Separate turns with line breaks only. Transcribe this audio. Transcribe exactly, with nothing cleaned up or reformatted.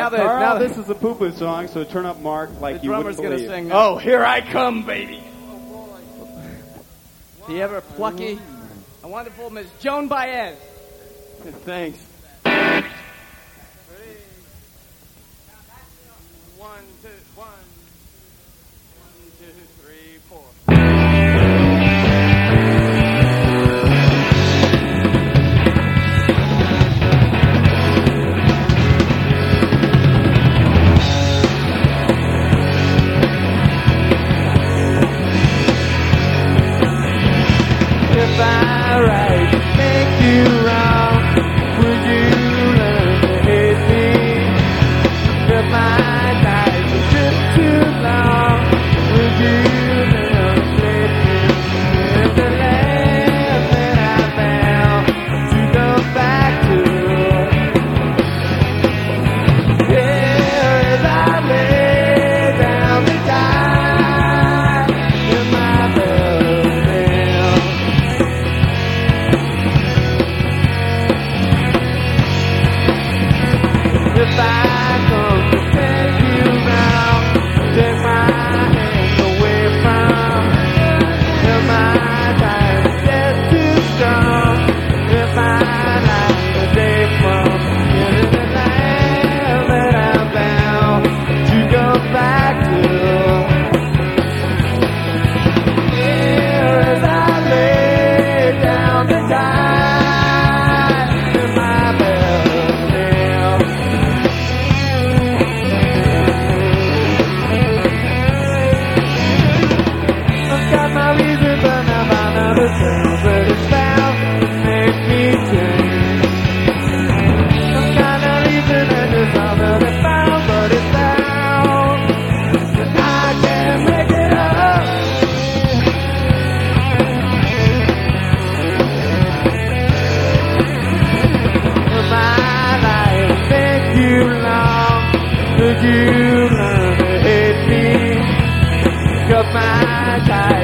now that
Carl,
now
this is a poo-poo song, so turn up Mark like
the
you wouldn't
drummer's gonna
believe.
sing. Now.
Oh, here I come, baby.
The ever plucky, a wonderful Miss Joan Baez.
Thanks. One, two, one, one, two, three, four.
If I right, make you wrong, would you learn to hate me? If my life was just too long, would you learn to hate me? In the land that I found to go back to, here as I lay down to die in my love now. If I come to take you round, take my hands away from, if my time is just too strong, if I like the day from, in the land that I'm bound to go back to, here as I lay down to die in my bed now. I've got my reason, but now I never tell, but it's bound to make me change. Some kind of reason and it's all that I found, but it's bound that I can't make it up. If my life take you long, could you learn to hate me? Cut my tie.